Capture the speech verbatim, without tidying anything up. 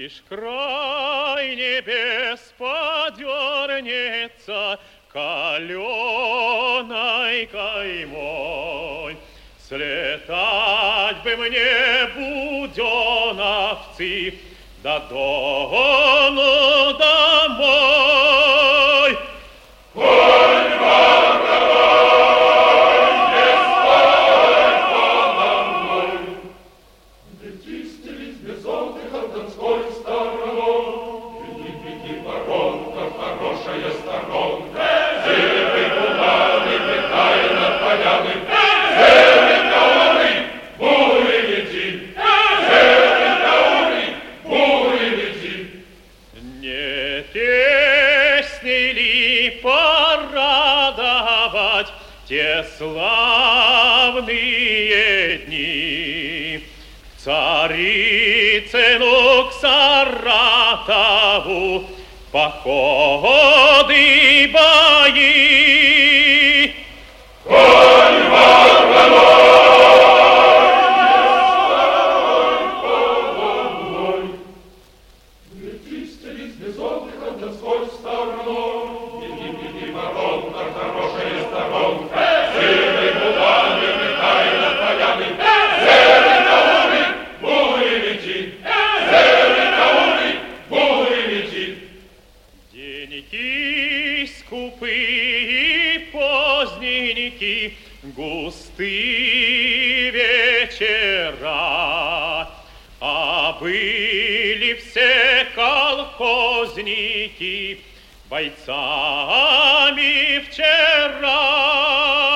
Лишь край небес подернется каленой каймой. Слетать бы мне, буденовцы, до дону домой. Конь ворковой, не стой подо мной. Летишь, летишь без отдыха донской стороной. Гляди, гляди, воронка, хорошая сторонка. Серый туман и летай над поляны. Серый тауры, буры лети. Серый тауры, буры лети. Не песней ли порадовать те славные дни? Царицыну к Саратову походы бои. Конь ворваной, головой. Летишь, стелись без отдыха донской стороной. Беги, беги, воронка, хорошая сторонка. Серый туман и летай над поляны. Серый тауры, буры лети. Серый тауры, буры лети. Деньки скупые, поздненьки, густые вечера, а были все колхозники бойцами вчера.